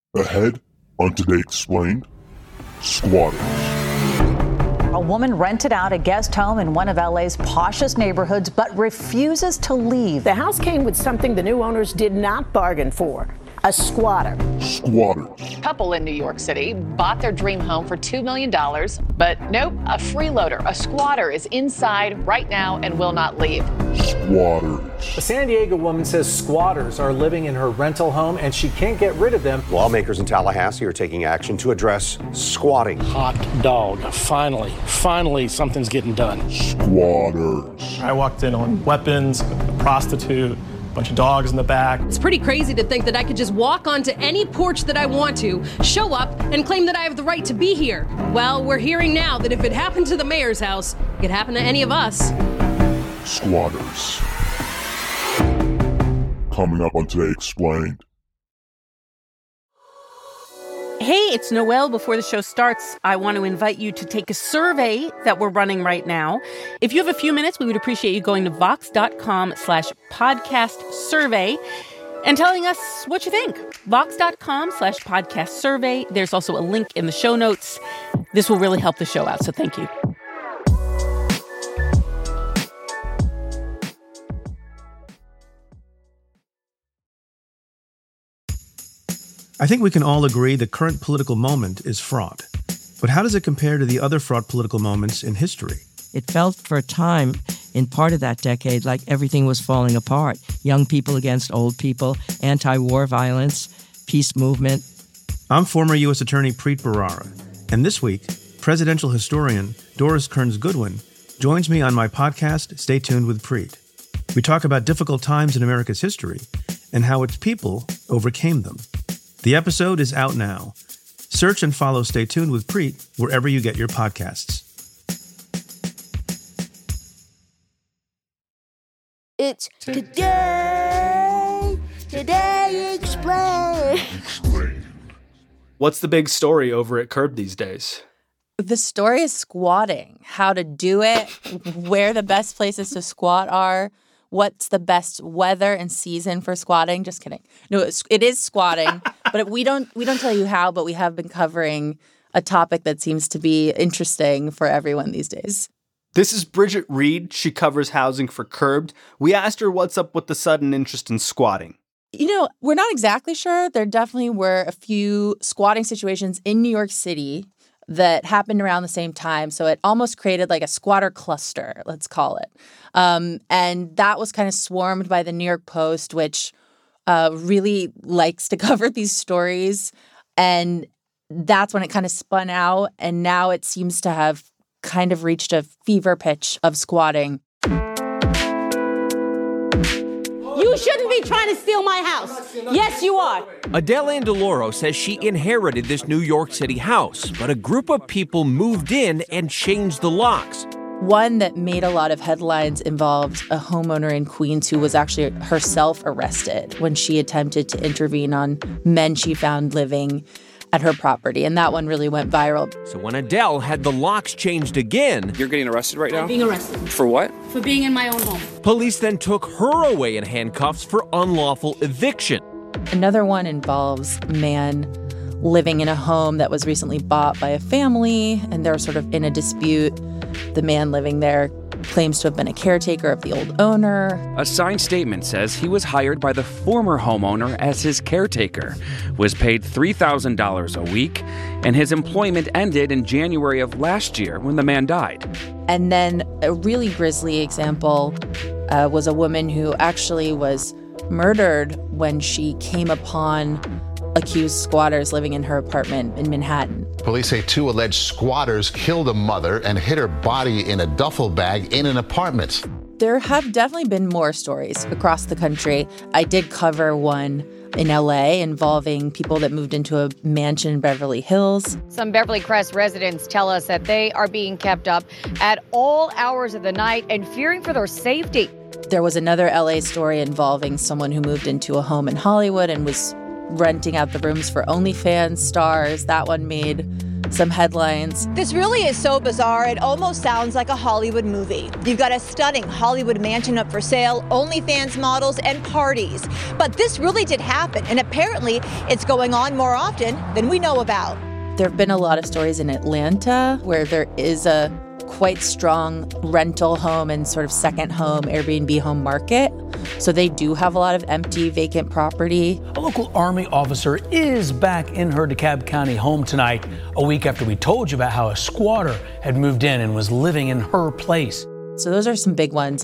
Ahead on Today Explained, squatters. A woman rented out a guest home in one of LA's poshest neighborhoods but refuses to leave. The house came with something the new owners did not bargain for. A squatter. Squatters. A couple in New York City bought their dream home for $2 million, but nope, a freeloader, a squatter is inside right now and will not leave. Squatters. A San Diego woman says squatters are living in her rental home and she can't get rid of them. Lawmakers in Tallahassee are taking action to address squatting. Hot dog. Finally, something's getting done. Squatters. I walked in on weapons, a prostitute, bunch of dogs in the back. It's pretty crazy to think that I could just walk onto any porch that I want to, show up, and claim that I have the right to be here. Well, we're hearing now that if it happened to the mayor's house, it could happen to any of us. Squatters. Coming up on Today Explained. Hey, it's Noelle. Before the show starts, I want to invite you to take a survey that we're running right now. If you have a few minutes, we would appreciate you going to vox.com/podcast survey and telling us what you think. Vox.com/podcast survey. There's also a link in the show notes. This will really help the show out, so thank you. I think we can all agree the current political moment is fraught. But how does it compare to the other fraught political moments in history? It felt for a time, in part of that decade, like everything was falling apart. Young people against old people, anti-war violence, peace movement. I'm former U.S. Attorney Preet Bharara, and this week, presidential historian Doris Kearns Goodwin joins me on my podcast, Stay Tuned with Preet. We talk about difficult times in America's history and how its people overcame them. The episode is out now. Search and follow Stay Tuned with Preet wherever you get your podcasts. It's Today Explained. What's the big story over at Curb these days? The story is squatting. How to do it, where the best places to squat are, what's the best weather and season for squatting. Just kidding. No, it is squatting, but we don't tell you how, but we have been covering a topic that seems to be interesting for everyone these days. This is Bridget Reed. She covers housing for Curbed. We asked her what's up with the sudden interest in squatting. You know, we're not exactly sure. There definitely were a few squatting situations in New York City that happened around the same time. So it almost created like a squatter cluster, let's call it. And that was kind of swarmed by the New York Post, which really likes to cover these stories. And that's when it kind of spun out. And now it seems to have kind of reached a fever pitch of squatting. You shouldn't be trying to steal my house. Yes, you are. Adele Andaloro says she inherited this New York City house, but a group of people moved in and changed the locks. One that made a lot of headlines involved a homeowner in Queens who was actually herself arrested when she attempted to intervene on men she found living at her property, and that one really went viral. So when Adele had the locks changed again... You're getting arrested right now? I'm being arrested. For what? For being in my own home. Police then took her away in handcuffs for unlawful eviction. Another one involves a man living in a home that was recently bought by a family, and they're sort of in a dispute. The man living there claims to have been a caretaker of the old owner. A signed statement says he was hired by the former homeowner as his caretaker, was paid $3,000 a week, and his employment ended in January of last year when the man died. And then a really grisly example was a woman who actually was murdered when she came upon accused squatters living in her apartment in Manhattan. Police say two alleged squatters killed a mother and hid her body in a duffel bag in an apartment. There have definitely been more stories across the country. I did cover one in LA involving people that moved into a mansion in Beverly Hills. Some Beverly Crest residents tell us that they are being kept up at all hours of the night and fearing for their safety. There was another LA story involving someone who moved into a home in Hollywood and was renting out the rooms for OnlyFans stars. That one made some headlines. This really is so bizarre, it almost sounds like a Hollywood movie. You've got a stunning Hollywood mansion up for sale, OnlyFans models, and parties. But this really did happen, and apparently it's going on more often than we know about. There have been a lot of stories in Atlanta where there is a quite strong rental home and sort of second home, Airbnb home market. So they do have a lot of empty, vacant property. A local Army officer is back in her DeKalb County home tonight, a week after we told you about how a squatter had moved in and was living in her place. So those are some big ones.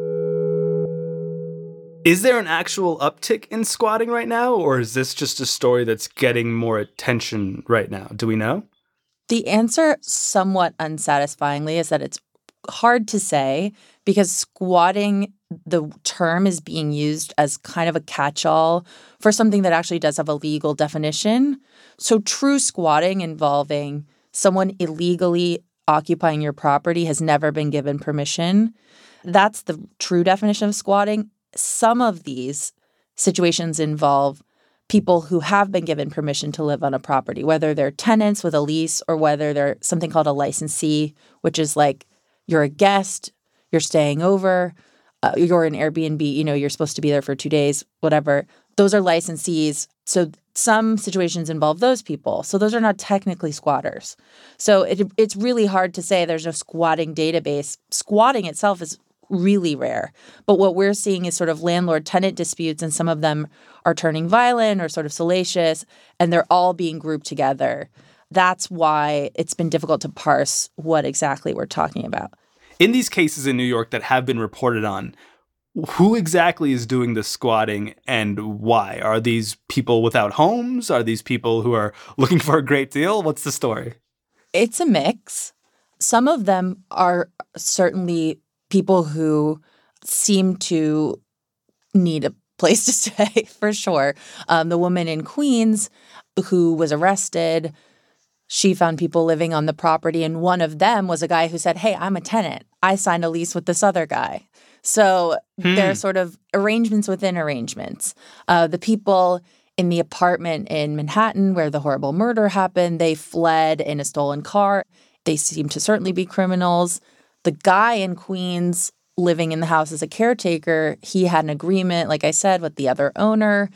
Is there an actual uptick in squatting right now, or is this just a story that's getting more attention right now? Do we know? The answer, somewhat unsatisfyingly, is that it's hard to say because squatting, the term is being used as kind of a catch-all for something that actually does have a legal definition. So true squatting involving someone illegally occupying your property has never been given permission. That's the true definition of squatting. Some of these situations involve people who have been given permission to live on a property, whether they're tenants with a lease or whether they're something called a licensee, which is like you're a guest, you're staying over, you're an Airbnb, you're supposed to be there for 2 days, whatever. Those are licensees. So some situations involve those people. So those are not technically squatters. So it's really hard to say there's no squatting database. Squatting itself is really rare. But what we're seeing is sort of landlord-tenant disputes, and some of them are turning violent or sort of salacious, and they're all being grouped together. That's why it's been difficult to parse what exactly we're talking about. In these cases in New York that have been reported on, who exactly is doing the squatting and why? Are these people without homes? Are these people who are looking for a great deal? What's the story? It's a mix. Some of them are certainly people who seem to need a place to stay, for sure. The woman in Queens who was arrested, she found people living on the property, and one of them was a guy who said, hey, I'm a tenant. I signed a lease with this other guy. So there are sort of arrangements within arrangements. The people in the apartment in Manhattan where the horrible murder happened, they fled in a stolen car. They seem to certainly be criminals. The guy in Queens living in the house as a caretaker, he had an agreement, like I said, with the other owner.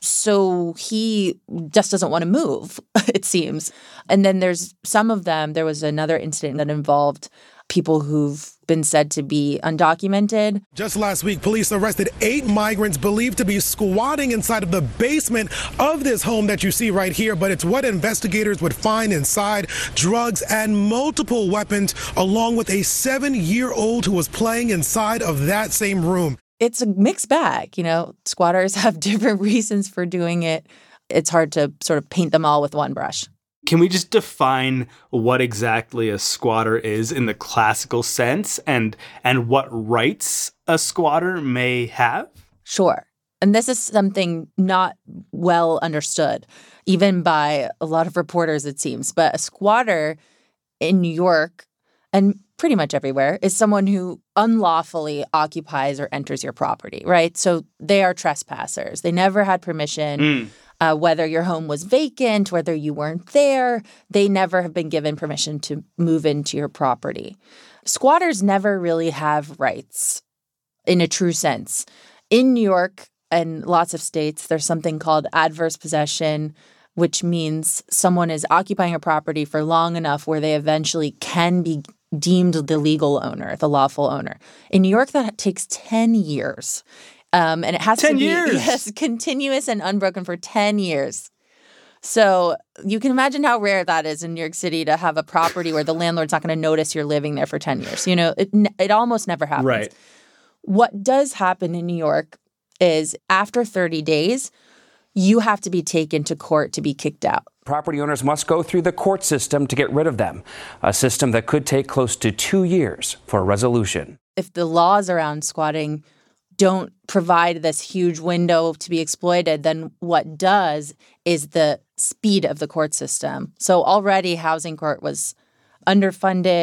So he just doesn't want to move, it seems. And then there's some of them. There was another incident that involved people who've been said to be undocumented. Just last week, police arrested 8 migrants believed to be squatting inside of the basement of this home that you see right here. But it's what investigators would find inside: drugs and multiple weapons, along with a 7-year-old who was playing inside of that same room. It's a mixed bag. Squatters have different reasons for doing it. It's hard to sort of paint them all with one brush. Can we just define what exactly a squatter is in the classical sense and what rights a squatter may have? Sure. And this is something not well understood, even by a lot of reporters, it seems. But a squatter in New York and pretty much everywhere is someone who unlawfully occupies or enters your property, right? So they are trespassers. They never had permission. Whether your home was vacant, whether you weren't there, they never have been given permission to move into your property. Squatters never really have rights in a true sense. In New York and lots of states, there's something called adverse possession, which means someone is occupying a property for long enough where they eventually can be deemed the legal owner, the lawful owner. In New York, that takes 10 years. And it has to be continuous and unbroken for 10 years. So you can imagine how rare that is in New York City to have a property where the landlord's not going to notice you're living there for 10 years. It almost never happens. Right. What does happen in New York is after 30 days, you have to be taken to court to be kicked out. Property owners must go through the court system to get rid of them, a system that could take close to 2 years for a resolution. If the laws around squatting don't provide this huge window to be exploited, then what does is the speed of the court system. So already housing court was underfunded.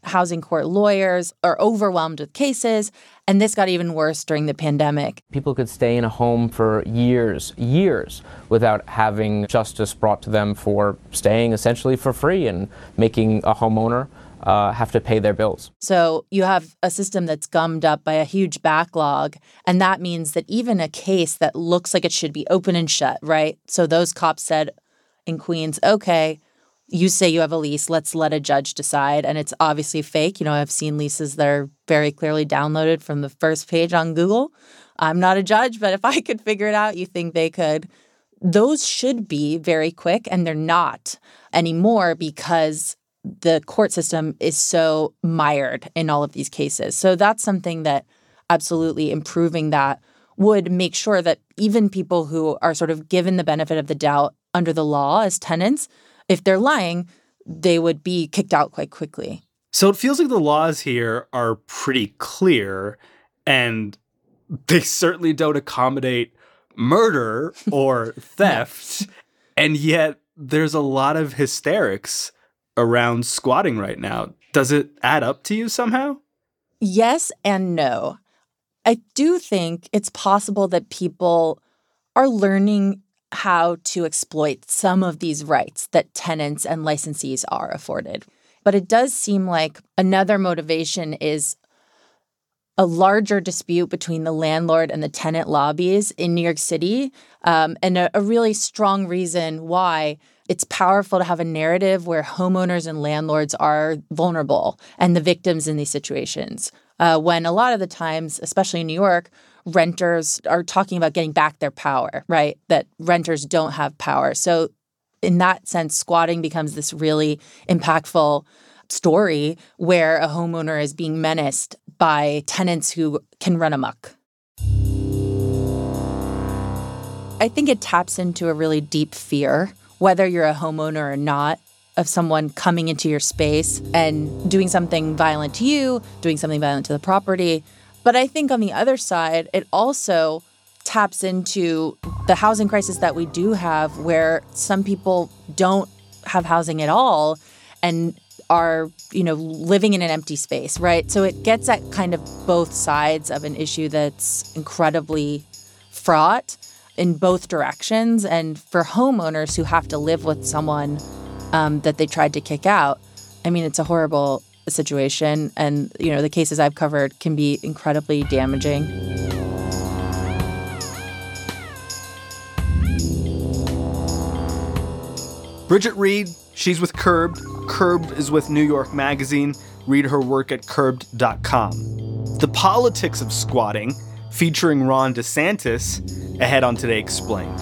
Housing court lawyers are overwhelmed with cases, and this got even worse during the pandemic. People could stay in a home for years without having justice brought to them for staying essentially for free and making a homeowner have to pay their bills. So you have a system that's gummed up by a huge backlog, and that means that even a case that looks like it should be open and shut, right? So those cops said in Queens, okay, you say you have a lease, let's let a judge decide. And it's obviously fake. I've seen leases that are very clearly downloaded from the first page on Google. I'm not a judge, but if I could figure it out, you think they could. Those should be very quick, and they're not anymore because the court system is so mired in all of these cases. So that's something that absolutely improving that would make sure that even people who are sort of given the benefit of the doubt under the law as tenants, if they're lying, they would be kicked out quite quickly. So it feels like the laws here are pretty clear, and they certainly don't accommodate murder or theft. And yet there's a lot of hysterics around squatting right now. Does it add up to you somehow? Yes and no. I do think it's possible that people are learning how to exploit some of these rights that tenants and licensees are afforded. But it does seem like another motivation is a larger dispute between the landlord and the tenant lobbies in New York City, and a really strong reason why it's powerful to have a narrative where homeowners and landlords are vulnerable and the victims in these situations. When a lot of the times, especially in New York, renters are talking about getting back their power, right? That renters don't have power. So in that sense, squatting becomes this really impactful story where a homeowner is being menaced by tenants who can run amok. I think it taps into a really deep fear, whether you're a homeowner or not, of someone coming into your space and doing something violent to you, doing something violent to the property. But I think on the other side, it also taps into the housing crisis that we do have, where some people don't have housing at all and are, living in an empty space, right? So it gets at kind of both sides of an issue that's incredibly fraught in both directions. And for homeowners who have to live with someone that they tried to kick out, it's a horrible situation. And, the cases I've covered can be incredibly damaging. Bridget Reed, she's with Curbed. Curbed is with New York Magazine. Read her work at curbed.com. The politics of squatting, featuring Ron DeSantis, ahead on Today Explained.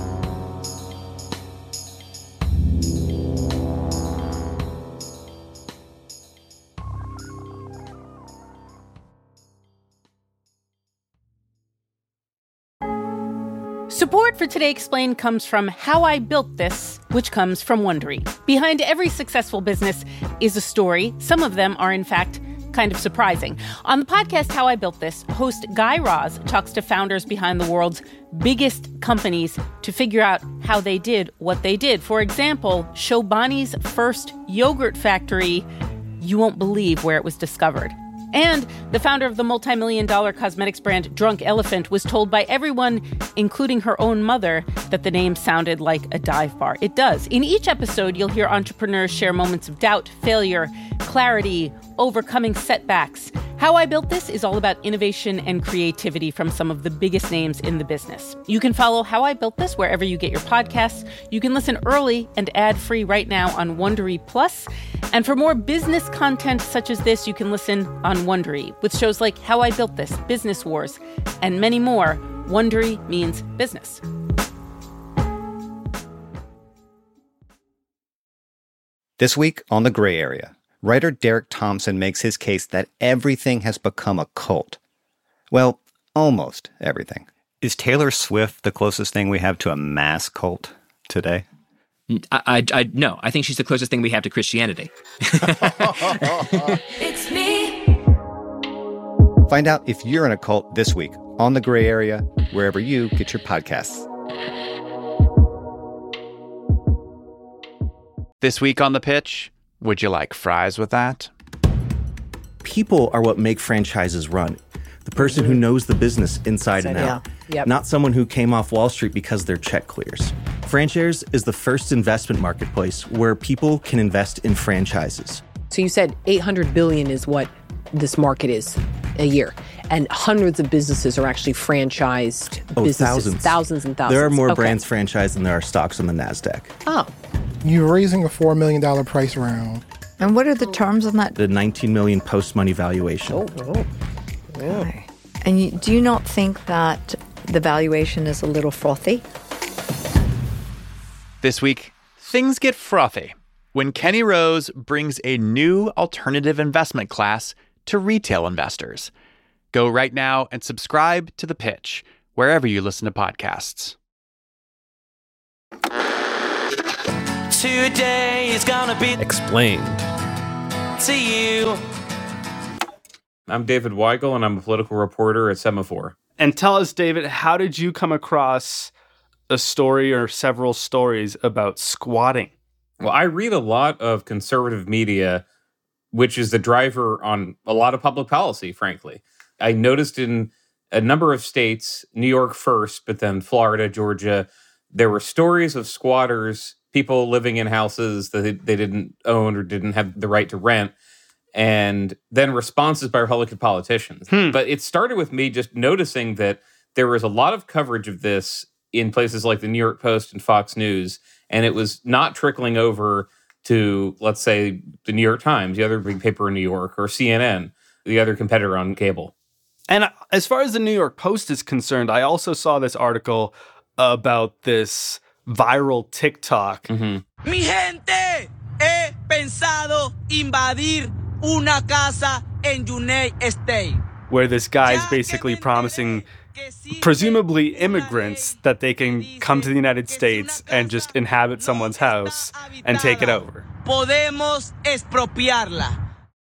Support for Today Explained comes from How I Built This, which comes from Wondery. Behind every successful business is a story. Some of them are, in fact, kind of surprising. On the podcast How I Built This, host Guy Raz talks to founders behind the world's biggest companies to figure out how they did what they did. For example, Chobani's first yogurt factory, you won't believe where it was discovered. And the founder of the multi-million-dollar cosmetics brand Drunk Elephant was told by everyone, including her own mother, that the name sounded like a dive bar. It does. In each episode, you'll hear entrepreneurs share moments of doubt, failure, clarity, overcoming setbacks. How I Built This is all about innovation and creativity from some of the biggest names in the business. You can follow How I Built This wherever you get your podcasts. You can listen early and ad-free right now on Wondery Plus. And for more business content such as this, you can listen on Wondery with shows like How I Built This, Business Wars, and many more. Wondery means business. This week on The Gray Area, writer Derek Thompson makes his case that everything has become a cult. Well, almost everything. Is Taylor Swift the closest thing we have to a mass cult today? No, I think she's the closest thing we have to Christianity. It's me. Find out if you're in a cult this week on The Gray Area, wherever you get your podcasts. This week on The Pitch, would you like fries with that? people are what make franchises run. The person who knows the business inside and out. Yep. Not someone who came off Wall Street because their check clears. FranShares is the first investment marketplace where people can invest in franchises. So you said $800 billion is what this market is a year. And hundreds of businesses are actually franchised businesses. Thousands and thousands. There are more brands franchised than there are stocks on the NASDAQ. Oh. You're raising a $4 million price round. And what are the terms on that? The $19 million post-money valuation. Oh. Okay. And do you not think that the valuation is a little frothy? This week, things get frothy when Kenny Rose brings a new alternative investment class to retail investors. Go right now and subscribe to The Pitch, wherever you listen to podcasts. Today is gonna be explained to you. I'm David Weigel, and I'm a political reporter at Semaphore. And tell us, David, how did you come across a story or several stories about squatting? Well, I read a lot of conservative media, which is the driver on a lot of public policy, frankly. I noticed in a number of states, New York first, but then Florida, Georgia, there were stories of squatters, people living in houses that they didn't own or didn't have the right to rent, and then responses by Republican politicians. But it started with me just noticing that there was a lot of coverage of this in places like the New York Post and Fox News, and it was not trickling over to, let's say, the New York Times, the other big paper in New York, or CNN, the other competitor on cable. And as far as the New York Post is concerned, I also saw this article about this viral TikTok. Mi gente, he pensado invadir una casa en United States. Where this guy's basically promising, presumably immigrants, that they can come to the United States and just inhabit someone's house and take it over. Podemos expropiarla.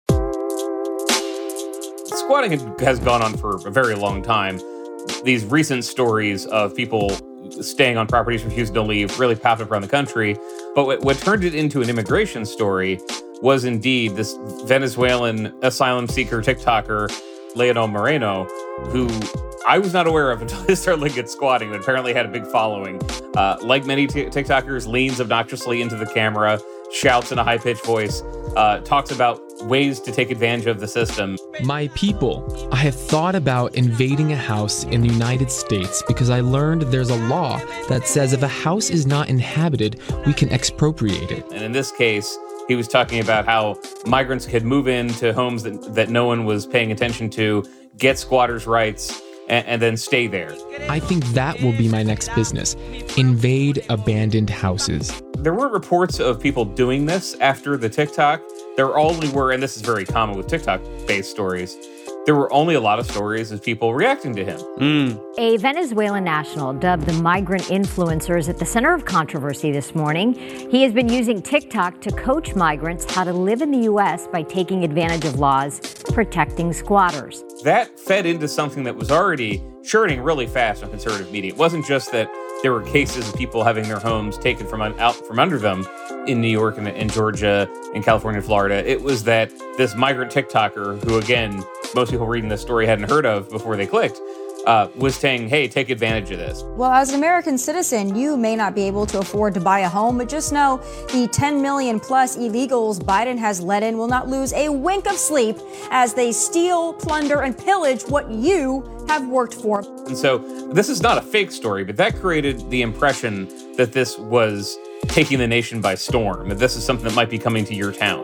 Squatting has gone on for a very long time. These recent stories of people staying on properties, refusing to leave, really popped up around the country. But what turned it into an immigration story was indeed this Venezuelan asylum seeker TikToker, Leonel Moreno, who I was not aware of until I started looking at squatting, but apparently had a big following. Like many TikTokers, leans obnoxiously into the camera, shouts in a high-pitched voice, talks about ways to take advantage of the system. My people, I have thought about invading a house in the United States because I learned there's a law that says if a house is not inhabited, we can expropriate it. And in this case, he was talking about how migrants could move into homes that no one was paying attention to, get squatters' rights, and then stay there. I think that will be my next business. Invade abandoned houses. There weren't reports of people doing this after the TikTok. There only were, and this is very common with TikTok-based stories, there were only a lot of stories of people reacting to him. A Venezuelan national dubbed the migrant influencer is at the center of controversy this morning. He has been using TikTok to coach migrants how to live in the U.S. by taking advantage of laws protecting squatters. That fed into something that was already churning really fast on conservative media. It wasn't just that there were cases of people having their homes taken out from under them in New York and in Georgia, in California and Florida. It was that this migrant TikToker, who again, most people reading this story hadn't heard of before they clicked, was saying, hey, take advantage of this. Well, as an American citizen, you may not be able to afford to buy a home, but just know the 10 million plus illegals Biden has let in will not lose a wink of sleep as they steal, plunder, and pillage what you have worked for. And so this is not a fake story, but that created the impression that this was taking the nation by storm, that this is something that might be coming to your town.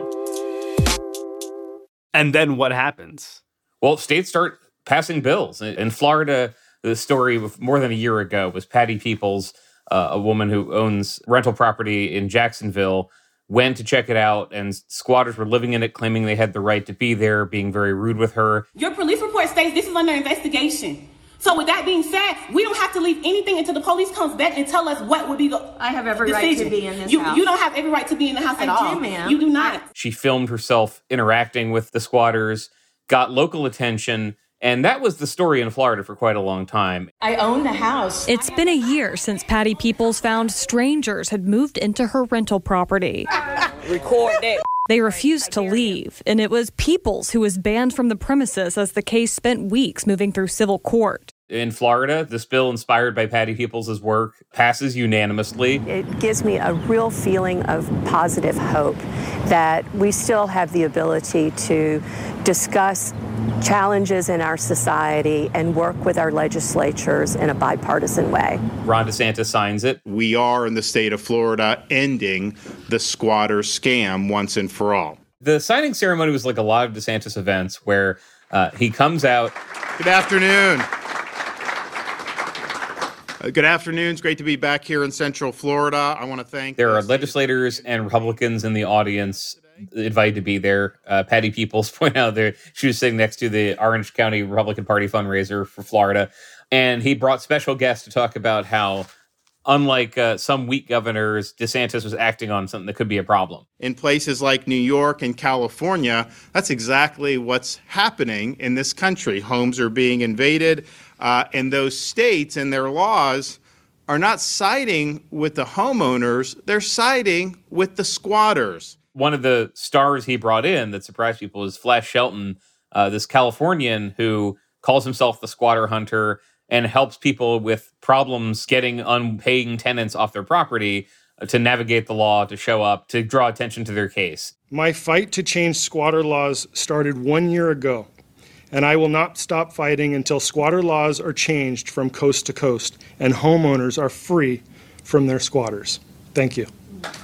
And then what happens? Well, states start passing bills. In Florida, the story of more than a year ago was Patty Peoples, a woman who owns rental property in Jacksonville, went to check it out, and squatters were living in it, claiming they had the right to be there, being very rude with her. Your police report states this is under investigation. So with that being said, we don't have to leave anything until the police comes back and tell us what would be the I have every right to be in this house. You don't have every right to be in the house at all. I do, ma'am. You do not. She filmed herself interacting with the squatters, got local attention, and that was the story in Florida for quite a long time. I own the house. It's been a year since Patty Peoples found strangers had moved into her rental property. Record that. They refused to leave, and it was Peoples who was banned from the premises as the case spent weeks moving through civil court. In Florida, this bill, inspired by Patty Peoples' work, passes unanimously. It gives me a real feeling of positive hope that we still have the ability to discuss challenges in our society and work with our legislatures in a bipartisan way. Ron DeSantis signs it. We are, in the state of Florida, ending the squatter scam once and for all. The signing ceremony was like a lot of DeSantis events where he comes out. Good afternoon. Good afternoon. It's great to be back here in Central Florida. I want to thank... There are legislators and Republicans in the audience invited to be there. Patty Peoples pointed out there she was sitting next to the Orange County Republican Party fundraiser for Florida. And he brought special guests to talk about how, unlike some weak governors, DeSantis was acting on something that could be a problem. In places like New York and California, that's exactly what's happening in this country. Homes are being invaded. And those states and their laws are not siding with the homeowners, they're siding with the squatters. One of the stars he brought in that surprised people is Flash Shelton, this Californian who calls himself the squatter hunter and helps people with problems getting unpaying tenants off their property to navigate the law, to show up, to draw attention to their case. My fight to change squatter laws started 1 year ago. And I will not stop fighting until squatter laws are changed from coast to coast and homeowners are free from their squatters. Thank you.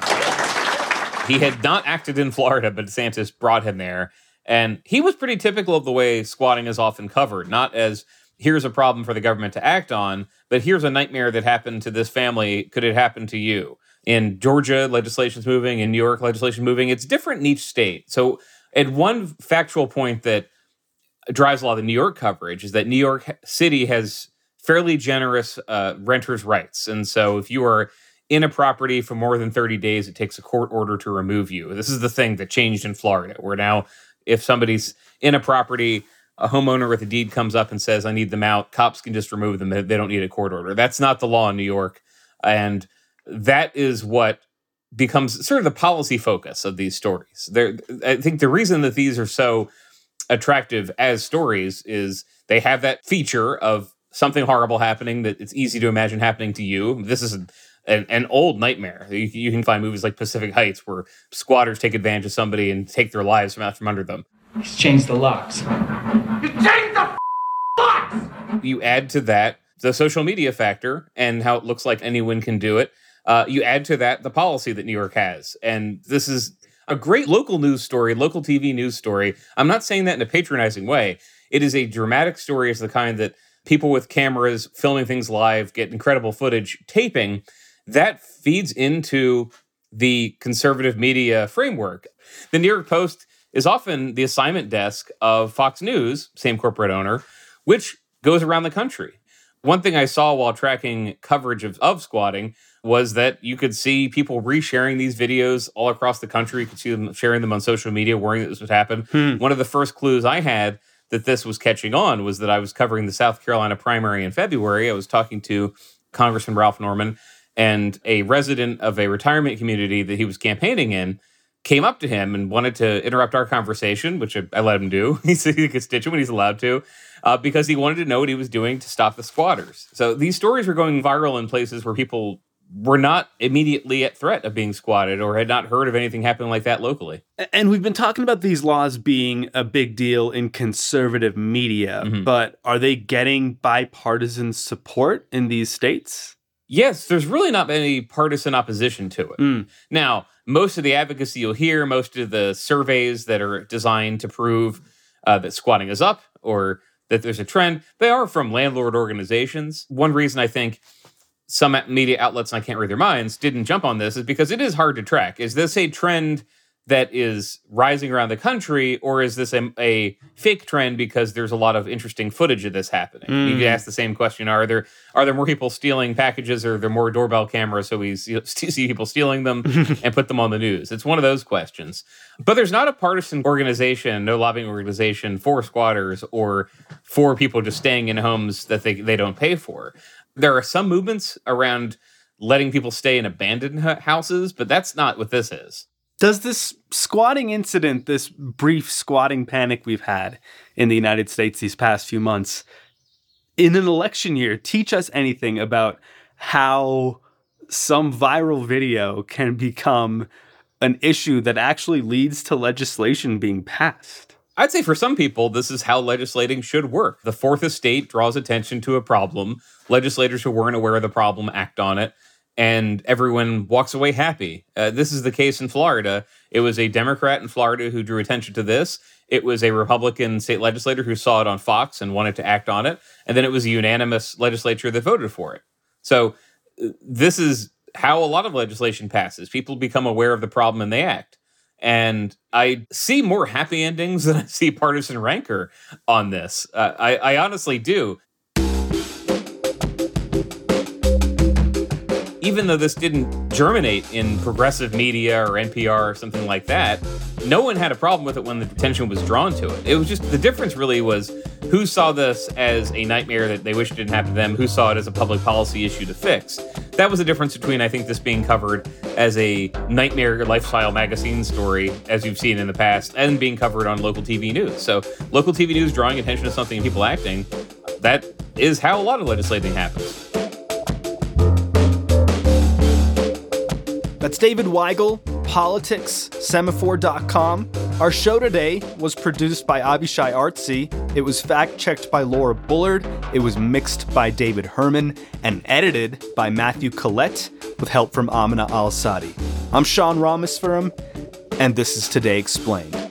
He had not acted in Florida, but DeSantis brought him there. And he was pretty typical of the way squatting is often covered, not as here's a problem for the government to act on, but here's a nightmare that happened to this family. Could it happen to you? In Georgia, legislation's moving. In New York, legislation moving. It's different in each state. So at one factual point that drives a lot of the New York coverage is that New York City has fairly generous renters' rights. And so if you are in a property for more than 30 days, it takes a court order to remove you. This is the thing that changed in Florida, where now if somebody's in a property, a homeowner with a deed comes up and says, I need them out, cops can just remove them. They don't need a court order. That's not the law in New York. And that is what becomes sort of the policy focus of these stories. I think the reason that these are so attractive as stories is they have that feature of something horrible happening that it's easy to imagine happening to you. This is an old nightmare. You can find movies like Pacific Heights where squatters take advantage of somebody and take their lives from out from under them. He's changed the locks. You changed the locks! You add to that the social media factor and how it looks like anyone can do it. You add to that the policy that New York has. And this is a great local news story, local TV news story. I'm not saying that in a patronizing way. It is a dramatic story. It's the kind that people with cameras filming things live get incredible footage taping. That feeds into the conservative media framework. The New York Post is often the assignment desk of Fox News, same corporate owner, which goes around the country. One thing I saw while tracking coverage of squatting was that you could see people resharing these videos all across the country. You could see them sharing them on social media, worrying that this would happen. One of the first clues I had that this was catching on was that I was covering the South Carolina primary in February. I was talking to Congressman Ralph Norman, and a resident of a retirement community that he was campaigning in came up to him and wanted to interrupt our conversation, which I let him do. He's a constituent, he's allowed to, because he wanted to know what he was doing to stop the squatters. So these stories were going viral in places where people were not immediately at threat of being squatted or had not heard of anything happening like that locally. And we've been talking about these laws being a big deal in conservative media, but are they getting bipartisan support in these states? Yes, there's really not any partisan opposition to it. Now, most of the advocacy you'll hear, most of the surveys that are designed to prove that squatting is up or that there's a trend, they are from landlord organizations. One reason I think some media outlets, and I can't read their minds, didn't jump on this is because it is hard to track. Is this a trend that is rising around the country, or is this a fake trend because there's a lot of interesting footage of this happening? You could ask the same question: Are there more people stealing packages, or are there more doorbell cameras so we see people stealing them and put them on the news? It's one of those questions. But there's not a partisan organization, no lobbying organization for squatters or for people just staying in homes that they don't pay for. There are some movements around letting people stay in abandoned houses, but that's not what this is. Does this squatting incident, this brief squatting panic we've had in the United States these past few months, in an election year, teach us anything about how some viral video can become an issue that actually leads to legislation being passed? I'd say for some people, this is how legislating should work. The fourth estate draws attention to a problem. Legislators who weren't aware of the problem act on it, and everyone walks away happy. This is the case in Florida. It was a Democrat in Florida who drew attention to this. It was a Republican state legislator who saw it on Fox and wanted to act on it. And then it was a unanimous legislature that voted for it. So this is how a lot of legislation passes. People become aware of the problem and they act. And I see more happy endings than I see partisan rancor on this. I honestly do. Even though this didn't germinate in progressive media or NPR or something like that, no one had a problem with it when the attention was drawn to it. It was just, the difference really was who saw this as a nightmare that they wish didn't happen to them, who saw it as a public policy issue to fix. That was the difference between, I think, this being covered as a nightmare lifestyle magazine story, as you've seen in the past, and being covered on local TV news. So local TV news drawing attention to something and people acting, that is how a lot of legislating happens. That's David Weigel, Politics, Semaphore.com. Our show today was produced by Abishai Artsy. It was fact-checked by Laura Bullard. It was mixed by David Herman and edited by Matthew Collette with help from Amina Al-Sadi. I'm Sean Rameswaram, and this is Today Explained.